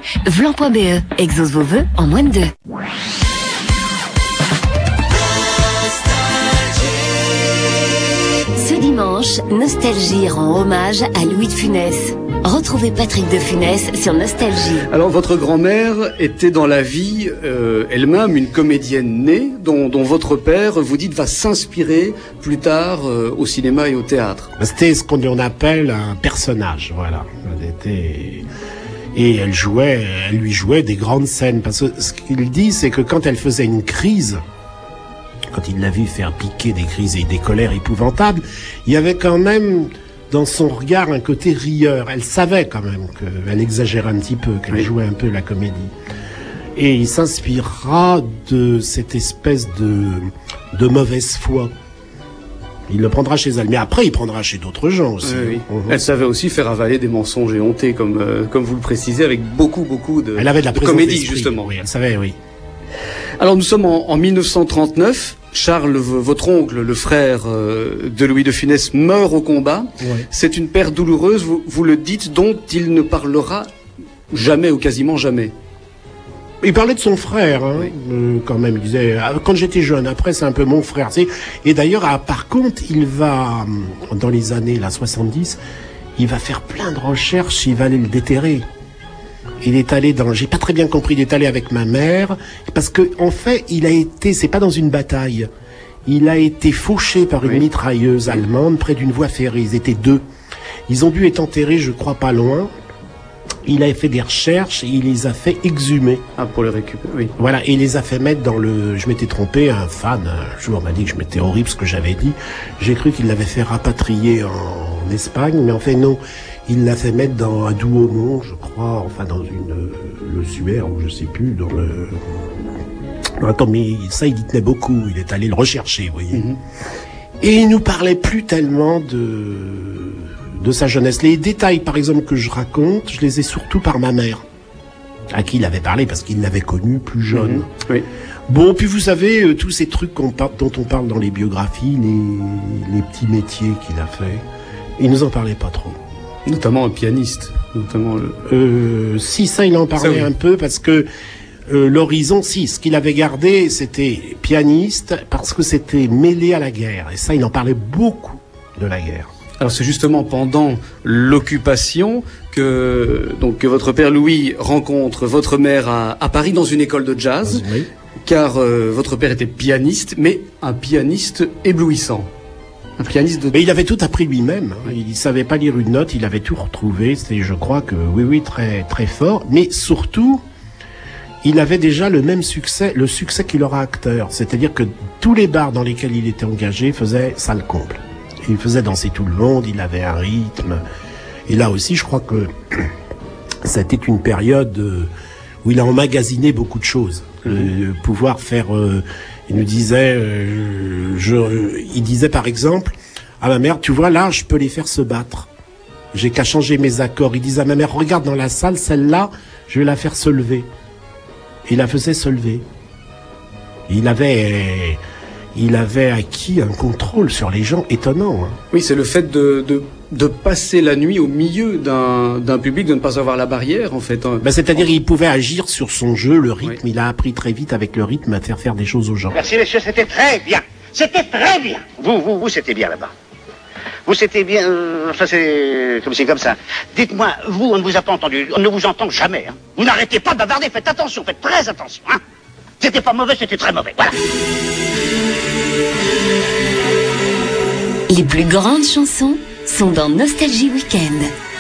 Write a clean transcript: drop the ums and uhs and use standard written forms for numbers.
Vlan.be, exauce vos vœux en moins de 2. Ce dimanche, Nostalgie rend hommage à Louis de Funès. Retrouvez Patrick de Funès sur Nostalgie. Alors, votre grand-mère était dans la vie elle-même une comédienne née dont votre père, vous dites, va s'inspirer plus tard au cinéma et au théâtre. C'était ce qu'on appelle un personnage, voilà. Et elle lui jouait des grandes scènes. Parce que ce qu'il dit, c'est que quand elle faisait une crise, quand il l'a vu faire piquer des crises et des colères épouvantables, il y avait quand même dans son regard un côté rieur. Elle savait quand même qu'elle exagérait un petit peu, qu'elle jouait un peu la comédie. Et il s'inspirera de cette espèce de mauvaise foi. Il le prendra chez elle. Mais après, il prendra chez d'autres gens aussi. Oui. Elle savait aussi faire avaler des mensonges éhontés, comme vous le précisez, avec beaucoup de, elle avait de la comédie, d'esprit, justement. Oui, elle savait, oui. Alors, nous sommes en 1939. Charles, votre oncle, le frère de Louis de Funès, meurt au combat. Ouais. C'est une perte douloureuse, vous le dites, dont il ne parlera jamais ou quasiment jamais. Il parlait de son frère, hein, oui. Quand même. Il disait, quand j'étais jeune, après c'est un peu mon frère. Et d'ailleurs, par contre, il va, dans les années 70, il va faire plein de recherches, il va aller le déterrer. Il est allé j'ai pas très bien compris, il est allé avec ma mère, parce que, en fait, c'est pas dans une bataille. Il a été fauché par une mitrailleuse allemande près d'une voie ferrée. Ils étaient 2. Ils ont dû être enterrés, je crois, pas loin. Il a fait des recherches et il les a fait exhumer. Ah, pour les récupérer, oui. Voilà, et il les a fait mettre je m'étais trompé, un fan, un jour m'a dit que je m'étais horrible ce que j'avais dit. J'ai cru qu'il l'avait fait rapatrier en Espagne, mais en fait non. Il l'a fait mettre à Douaumont, je crois, enfin dans le Suaire, ou je sais plus, Attends, mais ça, il y tenait beaucoup, il est allé le rechercher, vous voyez. Mm-hmm. Et il nous parlait plus tellement de sa jeunesse. Les détails, par exemple, que je raconte, je les ai surtout par ma mère, à qui il avait parlé, parce qu'il l'avait connu plus jeune. Mm-hmm. Oui. Bon, puis vous savez, tous ces trucs dont on parle dans les biographies, les petits métiers qu'il a fait, il nous en parlait pas trop. Notamment un pianiste. Si, ça, il en parlait un peu, parce que l'horizon, ce qu'il avait gardé, c'était pianiste, parce que c'était mêlé à la guerre. Et ça, il en parlait beaucoup de la guerre. Alors c'est justement pendant l'occupation que votre père Louis rencontre votre mère à Paris dans une école de jazz, oui. Car votre père était pianiste, mais un pianiste éblouissant. Un pianiste Mais il avait tout appris lui-même. Hein. Il savait pas lire une note, il avait tout retrouvé. C'était, je crois que, oui, très, très fort. Mais surtout, il avait déjà le succès qu'il aura acteur. C'est-à-dire que tous les bars dans lesquels il était engagé faisaient salle comble. Il faisait danser tout le monde, il avait un rythme. Et là aussi, je crois que c'était une période où il a emmagasiné beaucoup de choses. Pouvoir faire... il nous disait... il disait par exemple à ma mère, tu vois là, je peux les faire se battre. J'ai qu'à changer mes accords. Il disait à ma mère, regarde dans la salle, celle-là, je vais la faire se lever. Il la faisait se lever. Il avait acquis un contrôle sur les gens étonnant. Hein. Oui, c'est le fait de passer la nuit au milieu d'un public, de ne pas avoir la barrière, en fait. C'est-à-dire qu'il pouvait agir sur son jeu, le rythme. Oui. Il a appris très vite avec le rythme à faire des choses aux gens. Merci, messieurs, c'était très bien. C'était très bien. Vous, c'était bien là-bas. Vous, c'était bien... ça, c'est comme ça. Dites-moi, vous, on ne vous a pas entendu. On ne vous entend jamais. Hein. Vous n'arrêtez pas de bavarder. Faites attention, faites très attention. Hein. C'était pas mauvais, c'était très mauvais. Voilà. Les plus grandes chansons sont dans Nostalgie Week-end.